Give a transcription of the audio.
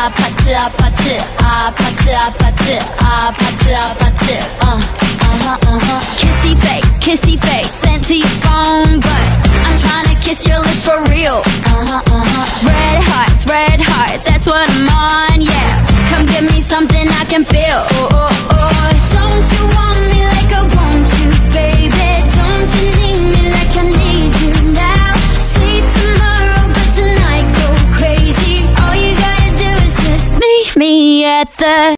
아파트 아파트 아파트 아파트 아파트 아파트 kissy face sent to your phone, but I'm trying to kiss your lips for real. Red hearts, that's what I'm on, yeah. Come give me something I can feel. Don't you want me like I want you, baby? Don't you need me like I need you now? See tomorrow, but tonight go crazy. All you gotta do is just meet me at the